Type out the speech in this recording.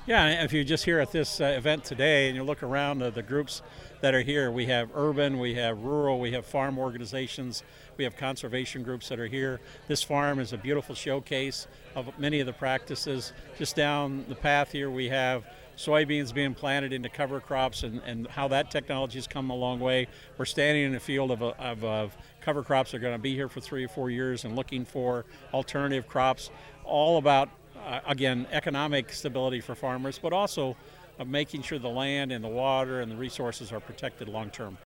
Yeah, and if you're just here at this event today and you look around the groups that are here, we have urban, we have rural, we have farm organizations, we have conservation groups that are here. This farm is a beautiful showcase of many of the practices. Just down the path here, we have soybeans being planted into cover crops and how that technology has come a long way. We're standing in a field of cover crops that are going to be here for 3 or 4 years and looking for alternative crops, all about again, economic stability for farmers, but also of making sure the land and the water and the resources are protected long term.